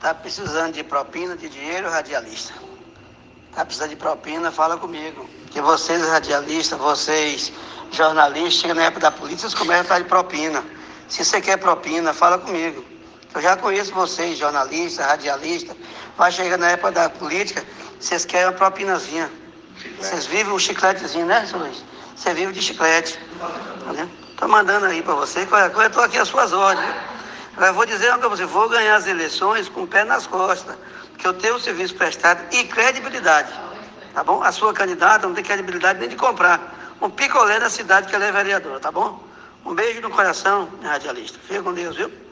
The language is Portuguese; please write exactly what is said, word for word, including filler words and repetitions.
Tá precisando de propina, de dinheiro, radialista? Tá precisando de propina, fala comigo. Que vocês, radialistas, vocês, jornalistas, chegam na época da polícia, vocês começam a falar de propina. Se você quer propina, fala comigo. Eu já conheço vocês, jornalistas, radialistas. Vai chegar na época da política, vocês querem uma propinazinha. Vocês vivem um chicletezinho, né, seu Luiz? Você vive de chiclete. Tá vendo? Tô mandando aí para você. Qualquer coisa, eu tô aqui às suas ordens. Agora eu vou dizer uma coisa para você, vou ganhar as eleições com o pé nas costas, porque eu tenho o serviço prestado e credibilidade, tá bom? A sua candidata não tem credibilidade nem de comprar um picolé na cidade que ela é vereadora, tá bom? Um beijo no coração, radialista. Fica com Deus, viu?